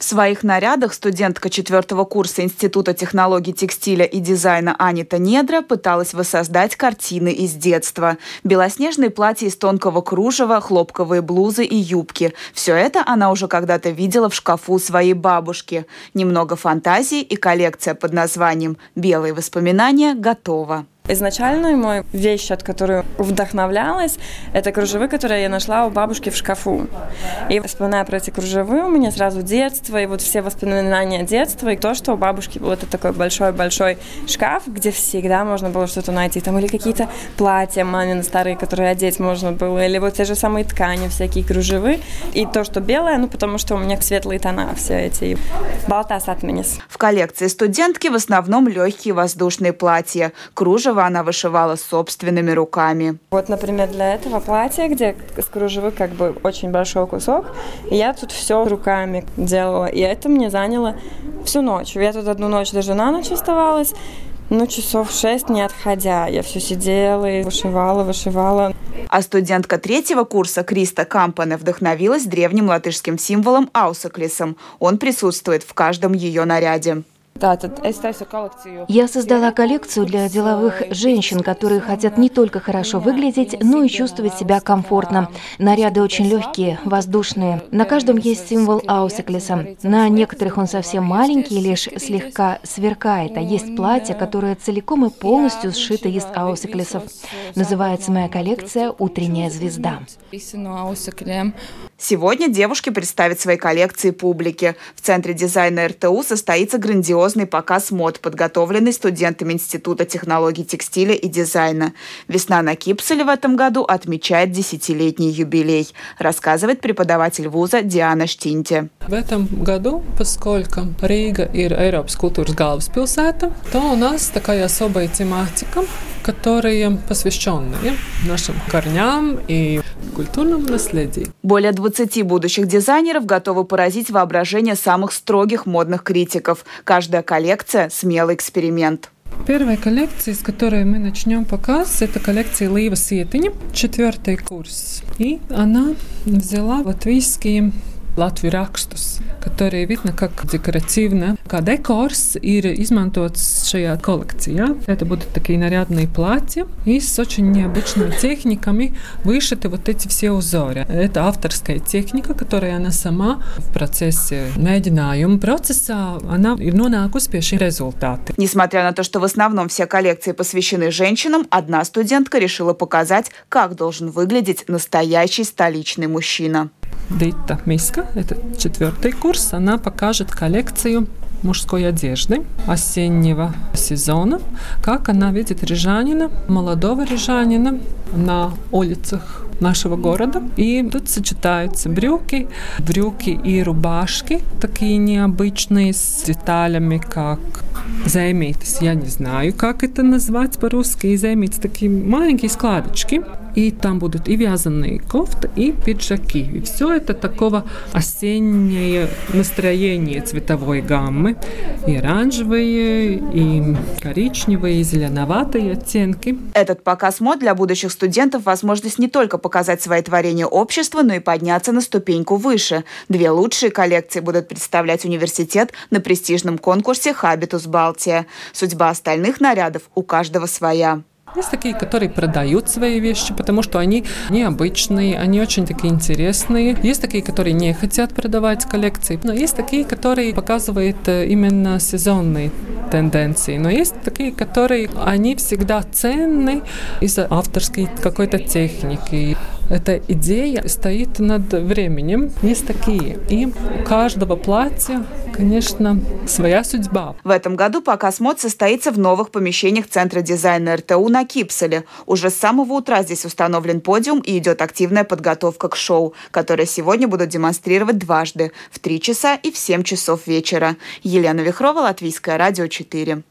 В своих нарядах студентка 4-го курса Института технологий текстиля и дизайна Анита Недра пыталась воссоздать картины из детства. Белоснежные платья из тонкого кружева, хлопковые блузы и юбки. Все это она уже когда-то видела в шкафу своей бабушки. Немного фантазии, и коллекция под названием «Белые воспоминания» готова. Изначально моя вещь, от которой вдохновлялась, это кружевы, которые я нашла у бабушки в шкафу. И вспоминая про эти кружевы, у меня сразу детство, и вот все воспоминания детства, и то, что у бабушки был это такой большой-большой шкаф, где всегда можно было что-то найти. Там или какие-то платья мамины старые, которые одеть можно было, или вот те же самые ткани, всякие кружевы. И то, что белое, потому что у меня светлые тона все эти. Балтас отменис. В коллекции студентки в основном легкие воздушные платья. Кружево она вышивала собственными руками. Вот, например, для этого платья, где с кружевы как бы очень большой кусок, я тут все руками делала. И это мне заняло всю ночь. Я тут одну ночь даже на ночь оставалась. Часов 6 не отходя. Я все сидела и вышивала. А студентка 3-го курса Криста Кампане вдохновилась древним латышским символом аусаклисом. Он присутствует в каждом ее наряде. Я создала коллекцию для деловых женщин, которые хотят не только хорошо выглядеть, но и чувствовать себя комфортно. Наряды очень легкие, воздушные. На каждом есть символ аусаклиса. На некоторых он совсем маленький, лишь слегка сверкает. А есть платье, которое целиком и полностью сшито из аусаклисов. Называется моя коллекция «Утренняя звезда». Сегодня девушки представят свои коллекции публике. В Центре дизайна РТУ состоится грандиозный показ мод, подготовленный студентами Института технологий текстиля и дизайна. «Весна на Кипселе» в этом году отмечает 10-летний юбилей, рассказывает преподаватель вуза Диана Штинте. В этом году, поскольку Рига – Eiropas культурas galvaspilsēta, то у нас такая особая тематика, которая посвящена нашим корням и культурному наследию. Более 20 будущих дизайнеров готовы поразить воображение самых строгих модных критиков. Каждая коллекция – смелый эксперимент. Первая коллекция, с которой мы начнем показ, это коллекция Līva Sietiņa, 4-й курс. И она взяла латвийские Latviju rakstus, которые видно как декоративно, kā dekors ir izmantots šajā коллекcijā. Это будут такие нарядные платья и с очень необычными техниками вышиты вот эти все узоры. Это авторская техника, которую она сама в процессе mēģinājuma процесса она nonākusi pie šī результата. Несмотря на то, что в основном все коллекции посвящены женщинам, одна студентка решила показать, как должен выглядеть настоящий столичный мужчина. Дита Миска, это 4-й курс, она покажет коллекцию мужской одежды осеннего сезона, как она видит рижанина, молодого рижанина на улицах нашего города. И тут сочетаются брюки и рубашки, такие необычные, с деталями, как займитис. Я не знаю, как это назвать по-русски. Займитис такие маленькие складочки. И там будут и вязаные кофты, и пиджаки. И все это такого осеннее настроение цветовой гаммы. И оранжевые, и коричневые, и зеленоватые оттенки. Этот показ мод для будущих студентов – возможность не только показать свои творения обществу, но и подняться на ступеньку выше. 2 лучшие коллекции будут представлять университет на престижном конкурсе «Habitus Baltia». Судьба остальных нарядов у каждого своя. Есть такие, которые продают свои вещи, потому что они необычные, они очень такие интересные. Есть такие, которые не хотят продавать коллекции, но есть такие, которые показывают именно сезонные тенденции. Но есть такие, которые они всегда ценны из-за авторской какой-то техники. Эта идея стоит над временем. Есть такие. И у каждого платья, конечно, своя судьба. В этом году показ мод состоится в новых помещениях Центра дизайна РТУ на Кипселе. Уже с самого утра здесь установлен подиум и идет активная подготовка к шоу, которое сегодня будут демонстрировать дважды – в 3 часа и в 7 часов вечера. Елена Вихрова, Латвийское радио 4.